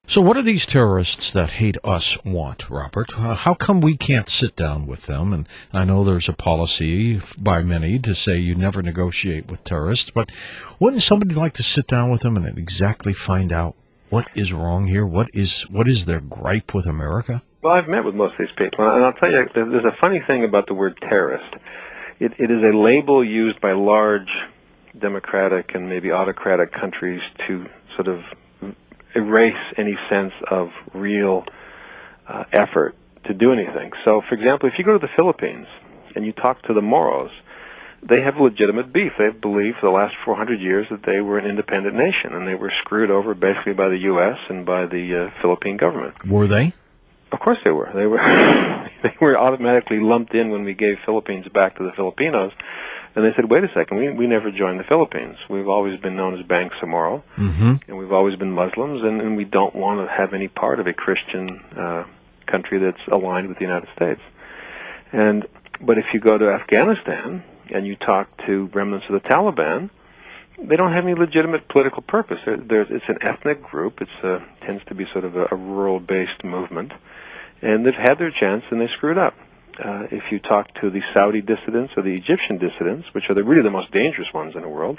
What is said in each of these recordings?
So what do these terrorists that hate us want, Robert? How come we can't sit down with them? And I know there's a policy by many to say you never negotiate with terrorists, but wouldn't somebody like to sit down with them and exactly find out what is wrong here? What is their gripe with America? Well, I've met with most of these people, and I'll tell you, there's a funny thing about the word terrorist. It is a label used by large democratic and maybe autocratic countries to sort of erase any sense of real effort to do anything. So, for example, if you go to the Philippines and you talk to the Moros, they have legitimate beef. They've believed for the last 400 years that they were an independent nation, and they were screwed over basically by the U.S. and by the Philippine government. Were they? Of course they were. They were they were automatically lumped in when we gave Philippines back to the Filipinos, and they said, wait a second, we never joined the Philippines. We've always been known as Bangsamoro, and we've always been Muslims, and we don't want to have any part of a Christian country that's aligned with the United States. But if you go to Afghanistan and you talk to remnants of the Taliban, they don't have any legitimate political purpose. It's an ethnic group. It tends to be sort of a rural-based movement. And they've had their chance, and they screwed up. If you talk to the Saudi dissidents or the Egyptian dissidents, which are really the most dangerous ones in the world,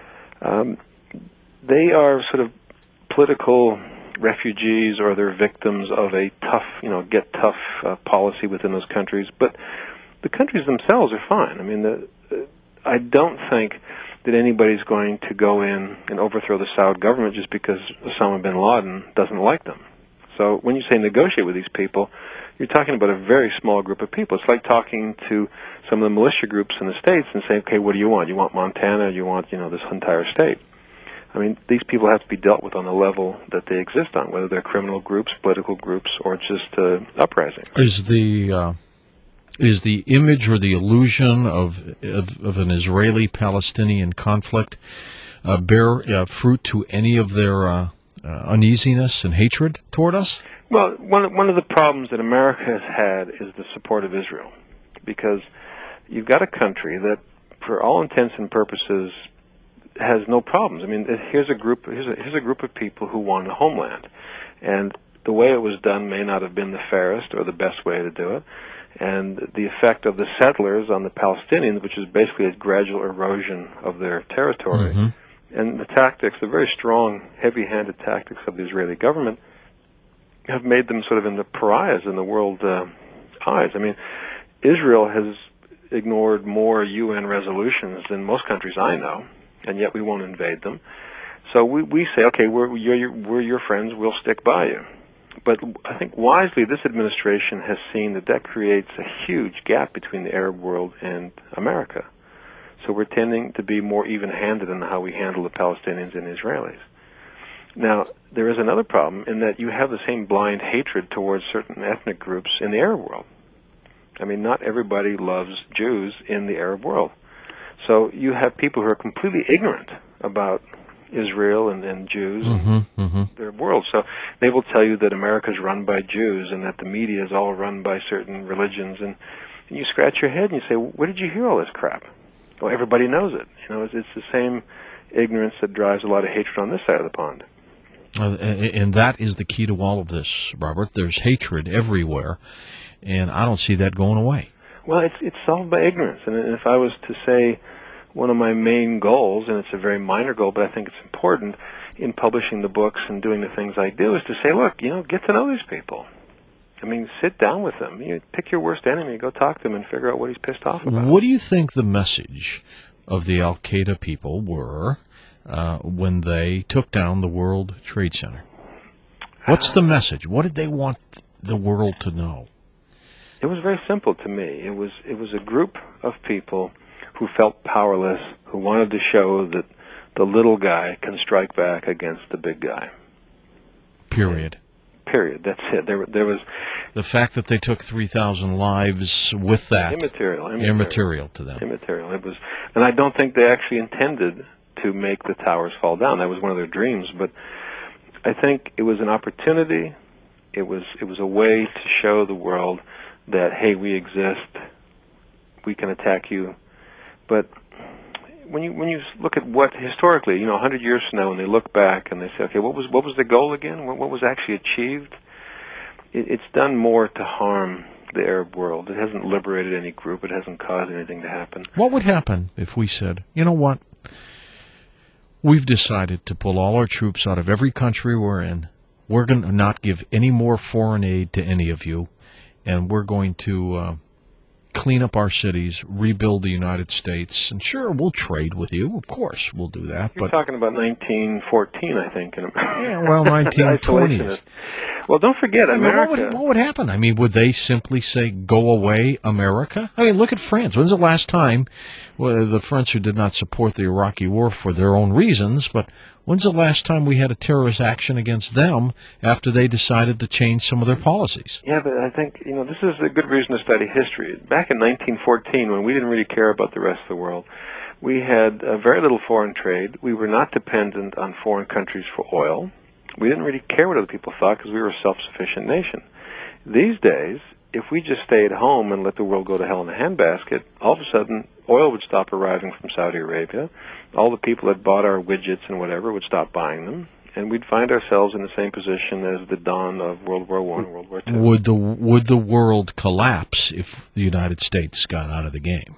they are sort of political refugees, or they're victims of a tough, get tough policy within those countries. But the countries themselves are fine. I mean, I don't think that anybody's going to go in and overthrow the Saudi government just because Osama bin Laden doesn't like them. So when you say negotiate with these people, you're talking about a very small group of people. It's like talking to some of the militia groups in the States and saying, okay, what do you want? You want Montana? You want, this entire state? I mean, these people have to be dealt with on the level that they exist on, whether they're criminal groups, political groups, or just uprising. Is the image or the illusion of an Israeli-Palestinian conflict bear fruit to any of their uneasiness and hatred toward us? Well, one of the problems that America has had is the support of Israel, because you've got a country that, for all intents and purposes, has no problems. I mean, here's a group of people who want a homeland, and the way it was done may not have been the fairest or the best way to do it. And the effect of the settlers on the Palestinians, which is basically a gradual erosion of their territory, and the tactics, the very strong, heavy-handed tactics of the Israeli government, have made them sort of into pariahs in the world's eyes. I mean, Israel has ignored more UN resolutions than most countries I know, and yet we won't invade them. So we say, okay, we're your friends, we'll stick by you. But I think wisely, this administration has seen that creates a huge gap between the Arab world and America. So we're tending to be more even-handed in how we handle the Palestinians and the Israelis. Now, there is another problem in that you have the same blind hatred towards certain ethnic groups in the Arab world. I mean, not everybody loves Jews in the Arab world. So you have people who are completely ignorant about Israel and Jews and their world. So they will tell you that America is run by Jews and that the media is all run by certain religions. And you scratch your head and you say, where did you hear all this crap? Well, everybody knows it. It's the same ignorance that drives a lot of hatred on this side of the pond. And that is the key to all of this, Robert. There's hatred everywhere, and I don't see that going away. Well, it's solved by ignorance. And if I was to say one of my main goals, and it's a very minor goal, but I think it's important in publishing the books and doing the things I do, is to say, look, get to know these people. I mean, sit down with them. Pick your worst enemy, go talk to him, and figure out what he's pissed off about. What do you think the message of the Al-Qaeda people were when they took down the World Trade Center? What's the message? What did they want the world to know? It was very simple to me. It was a group of people who felt powerless, who wanted to show that the little guy can strike back against the big guy. Period. That's it. There was the fact that they took 3,000 lives with that immaterial to them. Immaterial. It was, and I don't think they actually intended to make the towers fall down. That was one of their dreams. But I think it was an opportunity. It was a way to show the world that, hey, we exist. We can attack you. But when you look at what historically, 100 years from now, when they look back and they say, okay, what was the goal again? What was actually achieved? It's done more to harm the Arab world. It hasn't liberated any group. It hasn't caused anything to happen. What would happen if we said, you know what? We've decided to pull all our troops out of every country we're in. We're going to not give any more foreign aid to any of you, and we're going to clean up our cities, rebuild the United States, and sure, we'll trade with you. Of course, we'll do that. You're talking about 1914, I think. Yeah, well, 1920s. Well, don't forget, America. What would happen? I mean, would they simply say, go away, America? I mean, look at France. When's the last time, well, the French who did not support the Iraqi war for their own reasons, but when's the last time we had a terrorist action against them after they decided to change some of their policies? Yeah, but I think, this is a good reason to study history. Back in 1914, when we didn't really care about the rest of the world, we had very little foreign trade. We were not dependent on foreign countries for oil. We didn't really care what other people thought because we were a self-sufficient nation. These days, if we just stay at home and let the world go to hell in a handbasket, all of a sudden oil would stop arriving from Saudi Arabia. All the people that bought our widgets and whatever would stop buying them, and we'd find ourselves in the same position as the dawn of World War I and World War II. Would the world collapse if the United States got out of the game?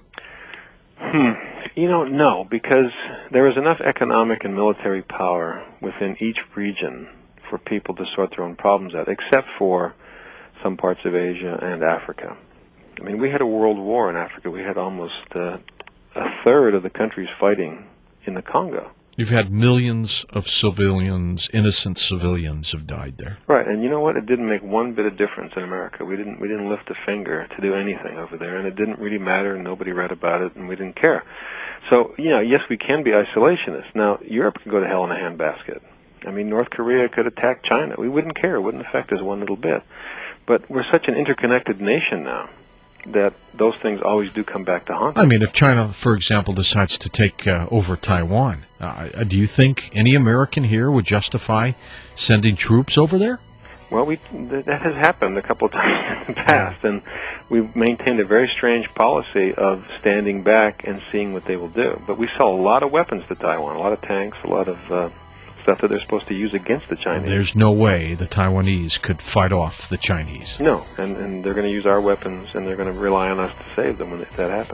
No, because there is enough economic and military power within each region for people to sort their own problems out, except for some parts of Asia and Africa. I mean, we had a world war in Africa. We had almost a third of the countries fighting in the Congo. You've had millions of civilians, innocent civilians, have died there. Right, and you know what? It didn't make one bit of difference in America. We didn't lift a finger to do anything over there, and it didn't really matter, and nobody read about it, and we didn't care. So, yes, we can be isolationists. Now, Europe can go to hell in a handbasket. I mean, North Korea could attack China. We wouldn't care. It wouldn't affect us one little bit. But we're such an interconnected nation now that those things always do come back to haunt us. I mean, if China, for example, decides to take over Taiwan, do you think any American here would justify sending troops over there? Well, that has happened a couple of times in the past, and we've maintained a very strange policy of standing back and seeing what they will do. But we sell a lot of weapons to Taiwan, a lot of tanks, a lot of stuff that they're supposed to use against the Chinese. There's no way the Taiwanese could fight off the Chinese. No, and they're going to use our weapons, and they're going to rely on us to save them when that happens.